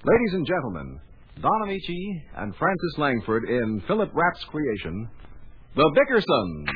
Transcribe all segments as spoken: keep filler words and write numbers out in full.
Ladies and gentlemen, Don Amici and Francis Langford in Philip Rapp's creation, The Bickersons.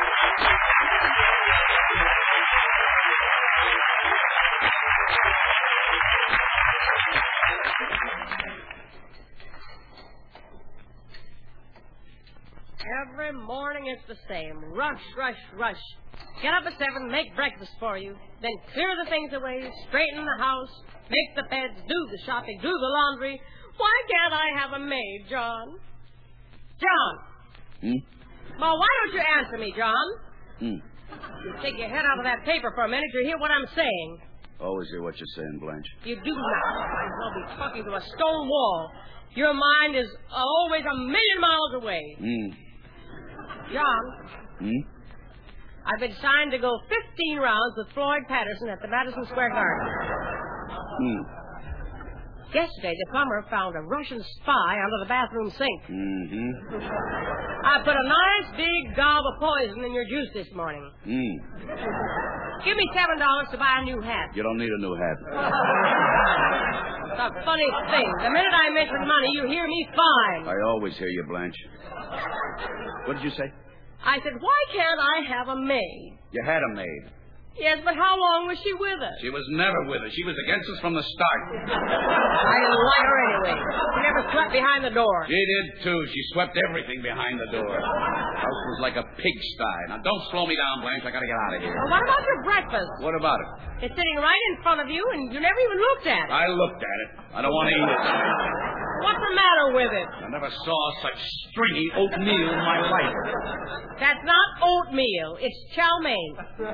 Every morning it's the same. Rush, rush, rush. Get up at seven, make breakfast for you. Then clear the things away, straighten the house, make the beds, do the shopping, do the laundry. Why can't I have a maid, John? John! Hmm? Well, why don't you answer me, John? Hmm. You take your head out of that paper for a minute. You hear what I'm saying. Always hear what you're saying, Blanche. You do not. I'll be talking to a stone wall. Your mind is always a million miles away. Hmm. John. Hmm? I've been signed to go fifteen rounds with Floyd Patterson at the Madison Square Garden. Hmm. Yesterday, the plumber found a Russian spy under the bathroom sink. Mm-hmm. I put a nice big gob of poison in your juice this morning. Hmm. Give me seven dollars to buy a new hat. You don't need a new hat. It's a funny thing. The minute I mention money, you hear me fine. I always hear you, Blanche. What did you say? I said, why can't I have a maid? You had a maid. Yes, but how long was she with us? She was never with us. She was against us from the start. I didn't like her anyway. She never swept behind the door. She did, too. She swept everything behind the door. The house was like a pigsty. Now, don't slow me down, Blanche. I gotta get out of here. Well, what about your breakfast? What about it? It's sitting right in front of you, and you never even looked at it. I looked at it. I don't want to eat it. What's the matter with it? I never saw such stringy oatmeal in my life. That's not oatmeal. It's chow mein.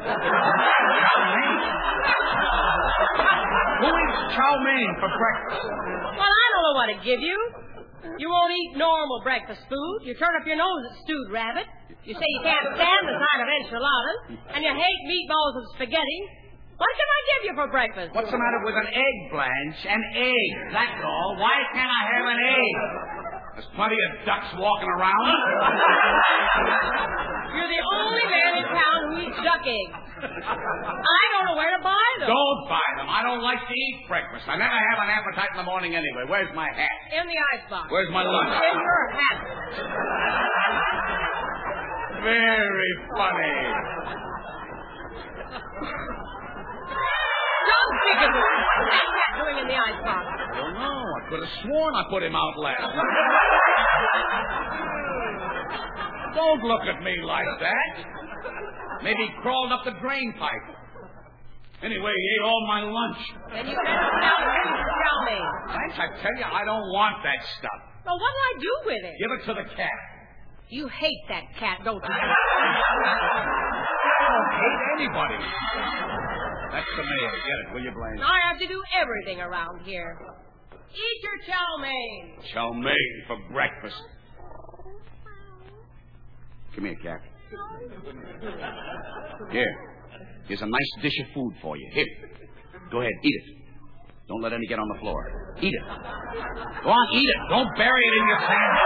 Who eats chow mein for breakfast? Well, I don't know what to give you. You won't eat normal breakfast food. You turn up your nose at stewed rabbit. You say you can't stand the sight of enchiladas. And you hate meatballs and spaghetti. What can I give you for breakfast? What's the matter with an egg, Blanche? An egg, that's all. Why can't I have an egg? There's plenty of ducks walking around. You're the only man in town who eats duck eggs. I don't know where to buy them. Don't buy them. I don't like to eat breakfast. I never have an appetite in the morning anyway. Where's my hat? In the icebox. Where's my lunch? In your hat. Very funny. Don't think of it. What's that cat doing in the icebox? I don't know. I could have sworn I put him out last. Don't look at me like that. Maybe he crawled up the drain pipe. Anyway, he ate all my lunch. Then you better tell him to tell me. Thanks, I tell you, I don't want that stuff. Well, what'll I do with it? Give it to the cat. You hate that cat, don't you? I don't hate anybody. That's the mail. Get it, will you, Blaine? I have to do everything around here. Eat your chow mein. Chow mein for breakfast. Come here, cat. Here. Here's a nice dish of food for you. Here. Go ahead, eat it. Don't let any get on the floor. Eat it. Go on, eat it. Don't bury it in your sandwich.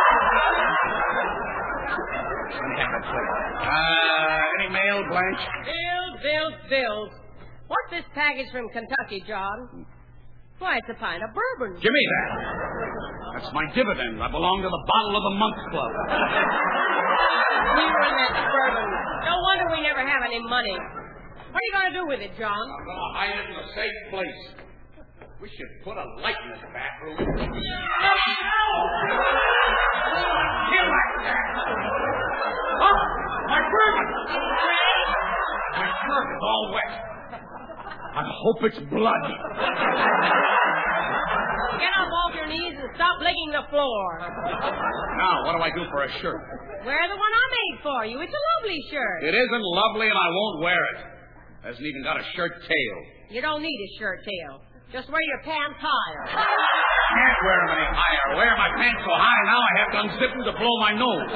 Let me have that plate. Uh, any mail, Blanche? Bills, bills, bills. What's this package from Kentucky, John? Why, it's a pint of bourbon. Give me that. That's my dividend. I belong to the Bottle of the Month Club. You and that bourbon. No wonder we never have any money. What are you going to do with it, John? I'm going to hide it in a safe place. We should put a light in this bathroom. Kill that cat. Oh, my bourbon. My shirt is all wet. I hope it's blood. Get up off your knees and stop licking the floor. Now, what do I do for a shirt? Wear the one I made for you. It's a lovely shirt. It isn't lovely, and I won't wear it. Hasn't even got a shirt tail. You don't need a shirt tail. Just wear your pants higher. Can't wear them any higher. Wear my pants so high now I have to unzip them to blow my nose.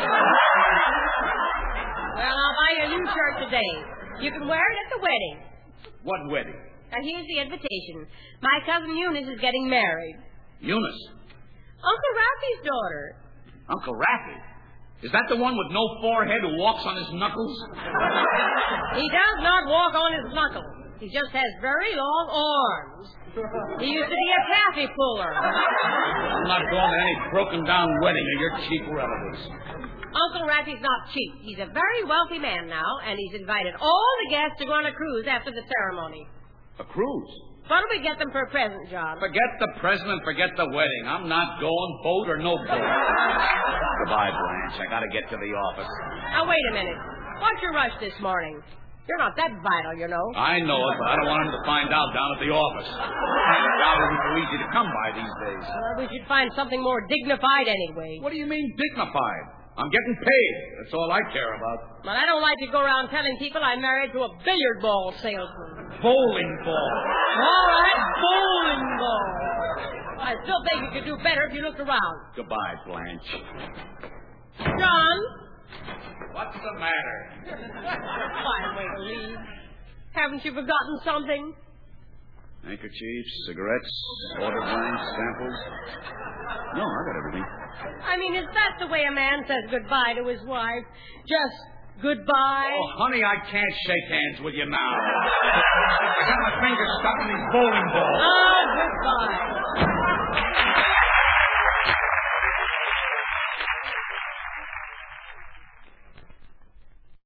Well, I'll buy you a new shirt today. You can wear it at the wedding. What wedding? And here's the invitation. My cousin Eunice is getting married. Eunice? Uncle Raffy's daughter. Uncle Raffy? Is that the one with no forehead who walks on his knuckles? He does not walk on his knuckles. He just has very long arms. He used to be a taffy puller. I'm not going to any broken-down wedding of your cheap relatives. Uncle Rappy's not cheap. He's a very wealthy man now, and he's invited all the guests to go on a cruise after the ceremony. A cruise? What'll we get them for a present, John? Forget the present and forget the wedding. I'm not going, boat or no boat. Goodbye, Blanche. I got to get to the office. Now, wait a minute. What's your rush this morning? You're not that vital, you know. I know it, but I don't want him to find out down at the office. That isn't so easy to come by these days. Well, we should find something more dignified anyway. What do you mean dignified? I'm getting paid. That's all I care about. But I don't like to go around telling people I'm married to a billiard ball salesman. Bowling ball. All right, bowling ball. I still think you could do better if you looked around. Goodbye, Blanche. John? What's the matter? Fine way to leave. Haven't you forgotten something? Handkerchiefs, cigarettes, order blanks, samples. No, I got everything. I mean, is that the way a man says goodbye to his wife? Just goodbye? Oh, honey, I can't shake hands with you now. I got my fingers stuck in these bowling balls. Oh, goodbye.